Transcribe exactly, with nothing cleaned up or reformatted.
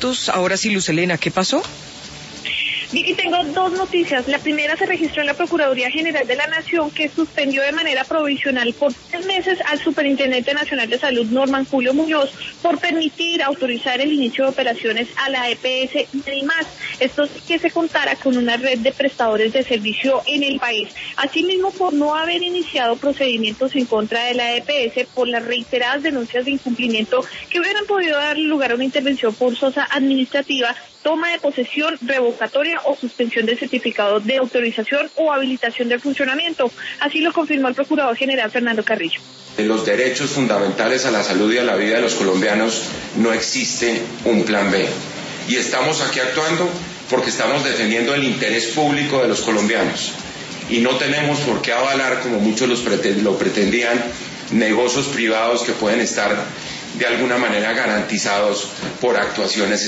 datos. Ahora sí, Luz Helena, ¿qué pasó? Vicky, tengo dos noticias. La primera se registró en la Procuraduría General de la Nación, que suspendió de manera provisional por tres meses al Superintendente Nacional de Salud, Norman Julio Muñoz, por permitir, autorizar el inicio de operaciones a la E P S y más. Esto es que se contara con una red de prestadores de servicio en el país. Asimismo, por no haber iniciado procedimientos en contra de la E P S por las reiteradas denuncias de incumplimiento que hubieran podido dar lugar a una intervención forzosa administrativa, toma de posesión, revocatoria o suspensión del certificado de autorización o habilitación del funcionamiento. Así lo confirmó el Procurador General Fernando Carrillo. En los derechos fundamentales a la salud y a la vida de los colombianos no existe un plan B. Y estamos aquí actuando porque estamos defendiendo el interés público de los colombianos. Y no tenemos por qué avalar, como muchos los pretend- lo pretendían, negocios privados que pueden estar de alguna manera garantizados por actuaciones